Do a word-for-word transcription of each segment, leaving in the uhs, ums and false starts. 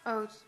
Oats.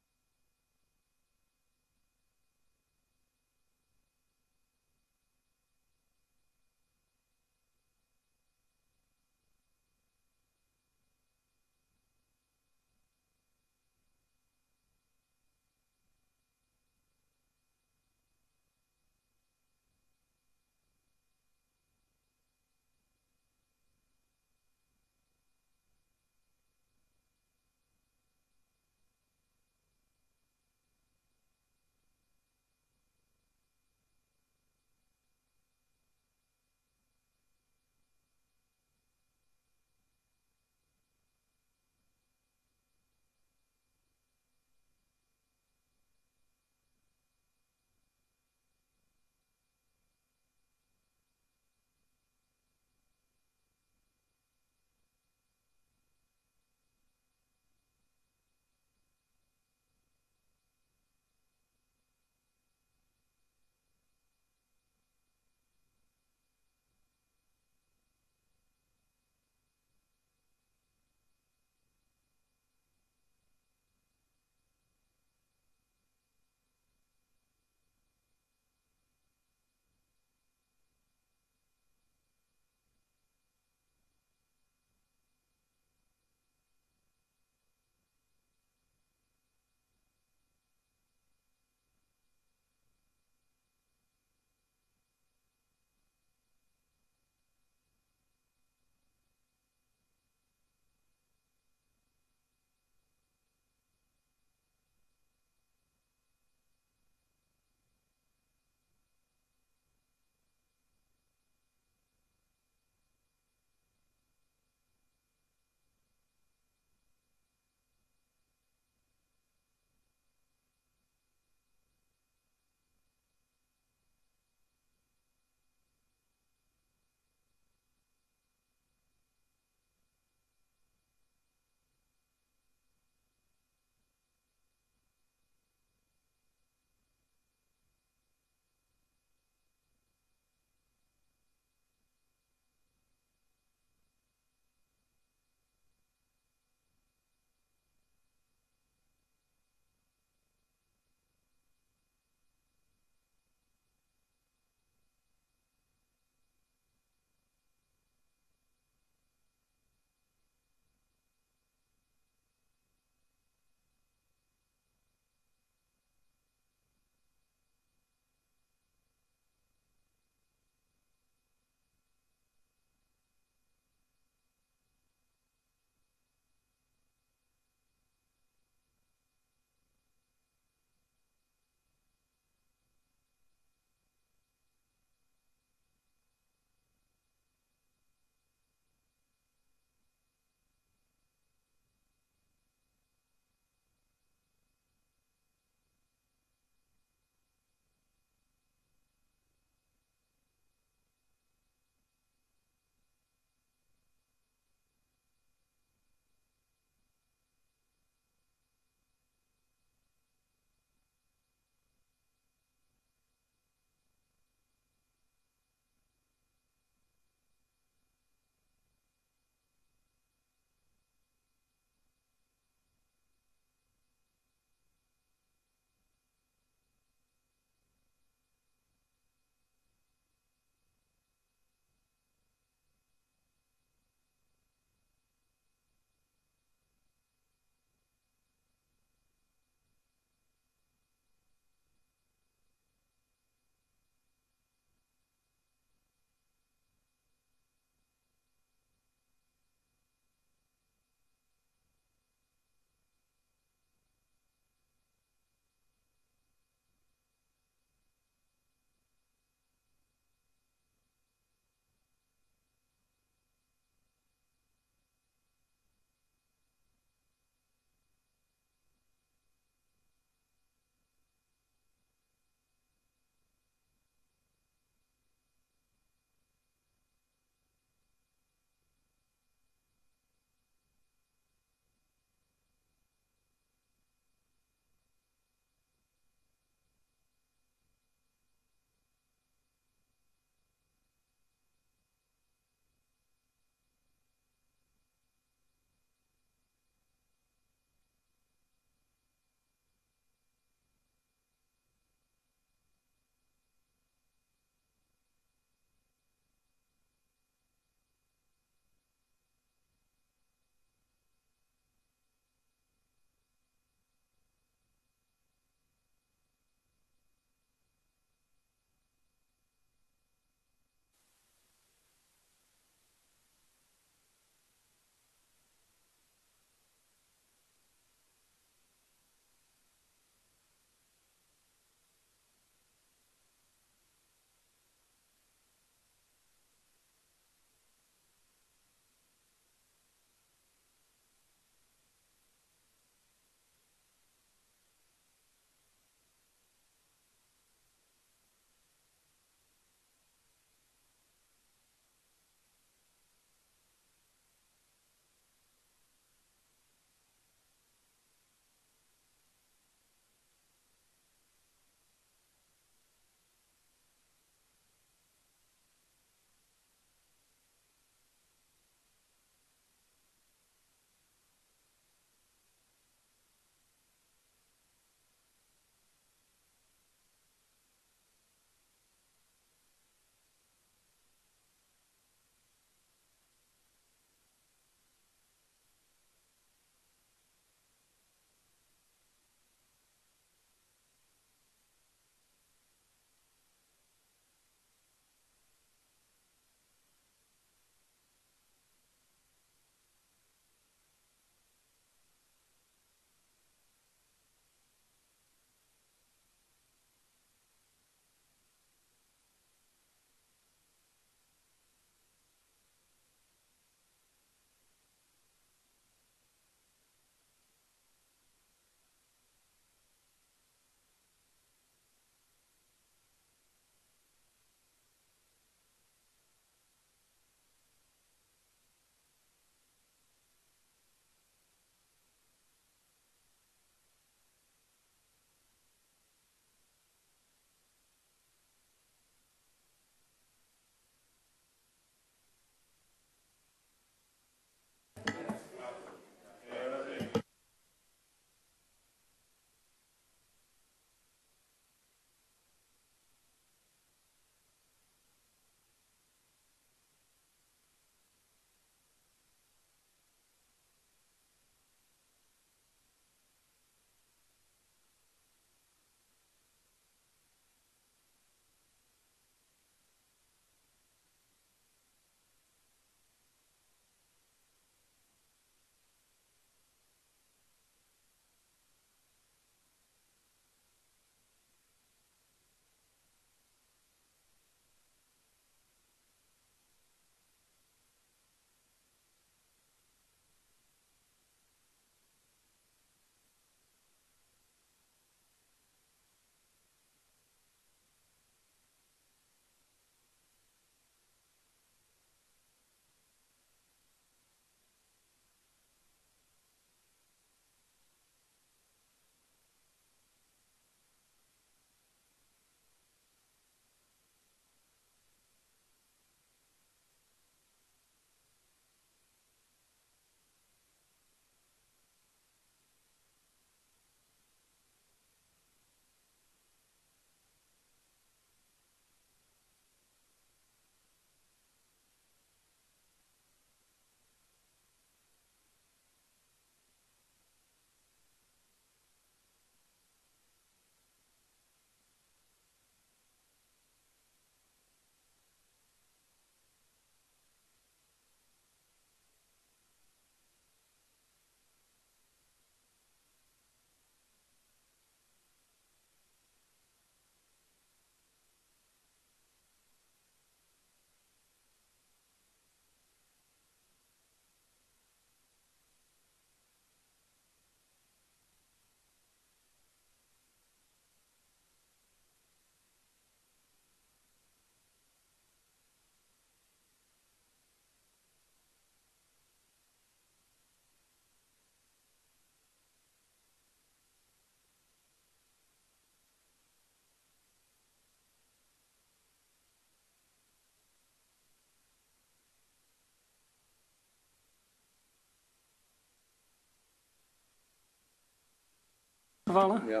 Gevallen? Ja.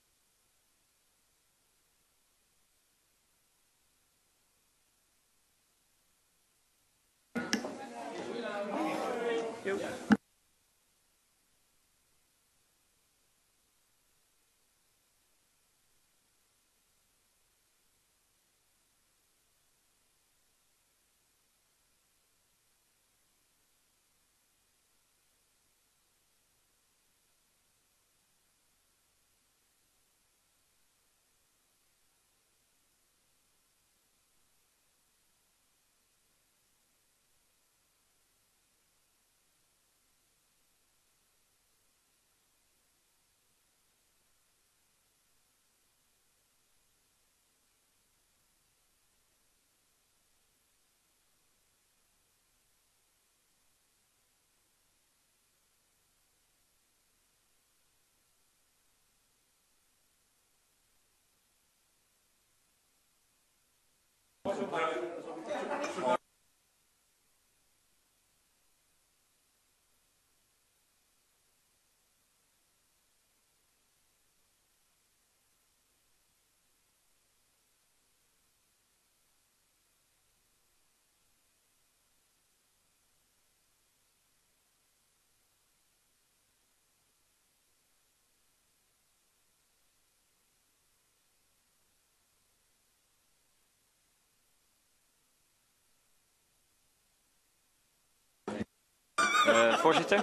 Uh, voorzitter.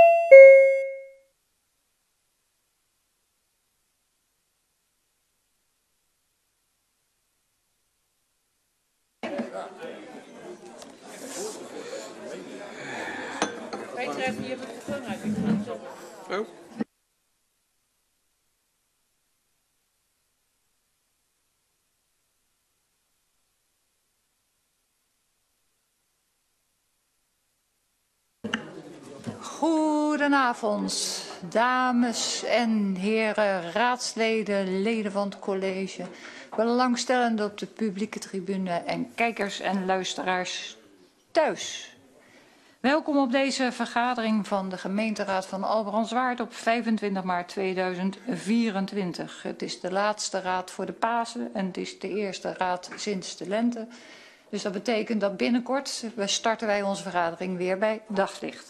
Wij treffen hier met de belangrijke. Oh. Goedenavond, dames en heren, raadsleden, leden van het college, belangstellenden op de publieke tribune en kijkers en luisteraars thuis. Welkom op deze vergadering van de gemeenteraad van Albrandswaard op vijfentwintig maart tweeduizend vierentwintig. Het is de laatste raad voor de Pasen en het is de eerste raad sinds de lente. Dus dat betekent dat binnenkort starten wij onze vergadering weer bij daglicht.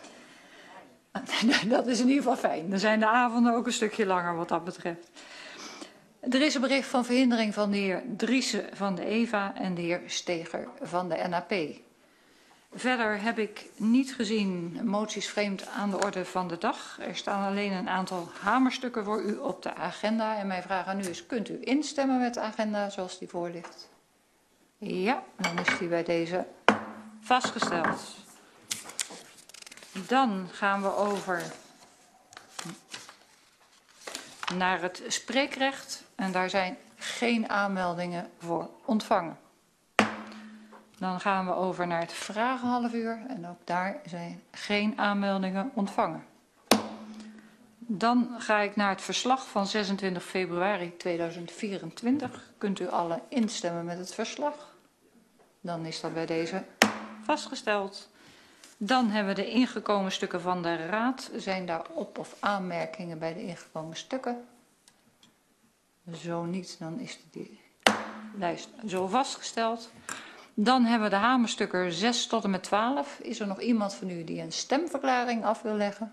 Dat is in ieder geval fijn. Dan zijn de avonden ook een stukje langer wat dat betreft. Er is een bericht van verhindering van de heer Driessen van de E V A en de heer Steger van de N A P. Verder heb ik niet gezien moties vreemd aan de orde van de dag. Er staan alleen een aantal hamerstukken voor u op de agenda. En mijn vraag aan u is, kunt u instemmen met de agenda zoals die voor ligt? Ja, dan is die bij deze vastgesteld. Dan gaan we over naar het spreekrecht en daar zijn geen aanmeldingen voor ontvangen. Dan gaan we over naar het vragenhalfuur en ook daar zijn geen aanmeldingen ontvangen. Dan ga ik naar het verslag van zesentwintig februari tweeduizend vierentwintig. Kunt u alle instemmen met het verslag? Dan is dat bij deze vastgesteld. Dan hebben we de ingekomen stukken van de raad. Zijn daar op- of aanmerkingen bij de ingekomen stukken? Zo niet, dan is die lijst zo vastgesteld. Dan hebben we de hamerstukken zes tot en met twaalf. Is er nog iemand van u die een stemverklaring af wil leggen?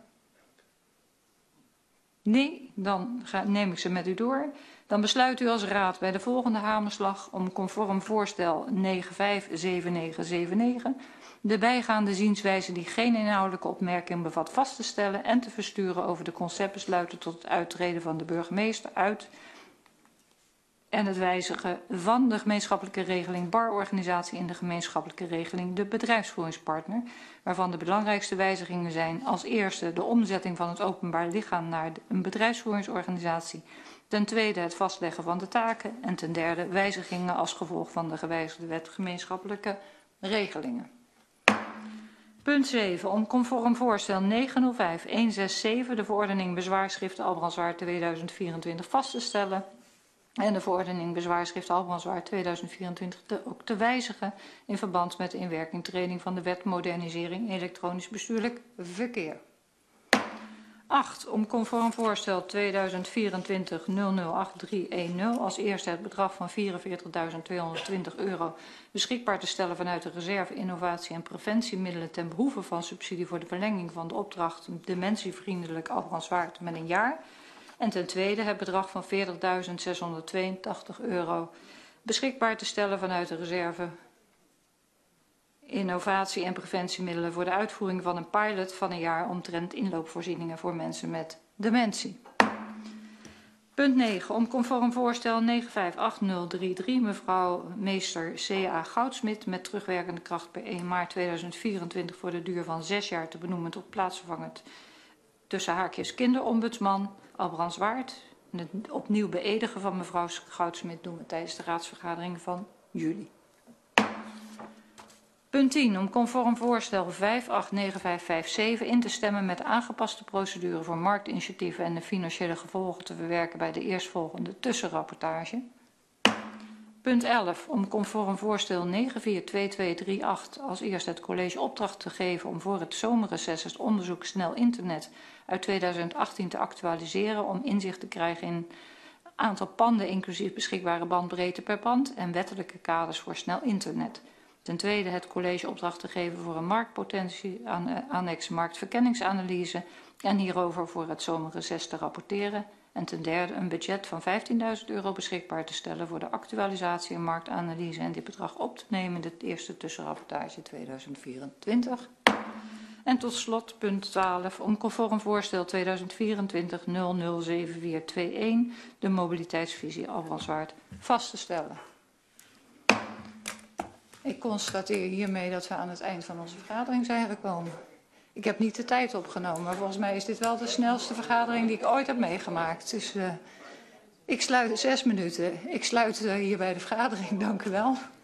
Nee, dan ga, neem ik ze met u door. Dan besluit u als raad bij de volgende hamerslag om conform voorstel negen vijf zeven negen zeven negen de bijgaande zienswijze die geen inhoudelijke opmerking bevat vast te stellen en te versturen over de conceptbesluiten tot het uittreden van de burgemeester uit en het wijzigen van de gemeenschappelijke regeling barorganisatie in de gemeenschappelijke regeling de bedrijfsvoeringspartner, waarvan de belangrijkste wijzigingen zijn als eerste de omzetting van het openbaar lichaam naar een bedrijfsvoeringsorganisatie, ten tweede het vastleggen van de taken en ten derde wijzigingen als gevolg van de gewijzigde wet gemeenschappelijke regelingen. Punt zeven. Om conform voorstel negen nul vijf een zes zeven de verordening bezwaarschrift Albrandswaard tweeduizend vierentwintig vast te stellen en de verordening bezwaarschrift Albrandswaard tweeduizend vierentwintig te, ook te wijzigen in verband met de inwerkingtreding van de wet modernisering elektronisch bestuurlijk verkeer. acht. Om conform voorstel tweeduizend vierentwintig nul nul acht drie een nul als eerste het bedrag van vierenveertigduizend tweehonderdtwintig euro beschikbaar te stellen vanuit de reserve innovatie en preventiemiddelen ten behoeve van subsidie voor de verlenging van de opdracht dementievriendelijk Albrandswaard met een jaar. En ten tweede het bedrag van veertigduizend zeshonderdtweeëntachtig euro beschikbaar te stellen vanuit de reserve innovatie en preventiemiddelen voor de uitvoering van een pilot van een jaar omtrent inloopvoorzieningen voor mensen met dementie. Punt negen. Om conform voorstel negen vijf acht nul drie drie mevrouw meester C A Goudsmit met terugwerkende kracht per één maart tweeduizend vierentwintig voor de duur van zes jaar te benoemen tot plaatsvervangend tussen haakjes kinderombudsman Albrandswaard. Het opnieuw beëdigen van mevrouw Goudsmit doen we tijdens de raadsvergadering van juli. Punt tien. Om conform voorstel vijf acht negen vijf vijf zeven in te stemmen met de aangepaste procedure voor marktinitiatieven en de financiële gevolgen te verwerken bij de eerstvolgende tussenrapportage. Punt elf. Om conform voorstel negen vier twee twee drie acht als eerste het college opdracht te geven om voor het zomerreces het onderzoek snel internet uit tweeduizend achttien te actualiseren om inzicht te krijgen in aantal panden inclusief beschikbare bandbreedte per pand en wettelijke kaders voor snel internet. Ten tweede het college opdracht te geven voor een marktpotentie annex marktverkenningsanalyse en hierover voor het zomerreces te rapporteren. En ten derde een budget van vijftienduizend euro beschikbaar te stellen voor de actualisatie en marktanalyse en dit bedrag op te nemen in de eerste tussenrapportage tweeduizend vierentwintig. En tot slot punt twaalf. Om conform voorstel tweeduizend vierentwintig nul nul zeven vier twee een de mobiliteitsvisie Albrandswaard vast te stellen. Ik constateer hiermee dat we aan het eind van onze vergadering zijn gekomen. Ik heb niet de tijd opgenomen, maar volgens mij is dit wel de snelste vergadering die ik ooit heb meegemaakt. Dus uh, ik sluit zes minuten. Ik sluit uh, hierbij de vergadering. Dank u wel.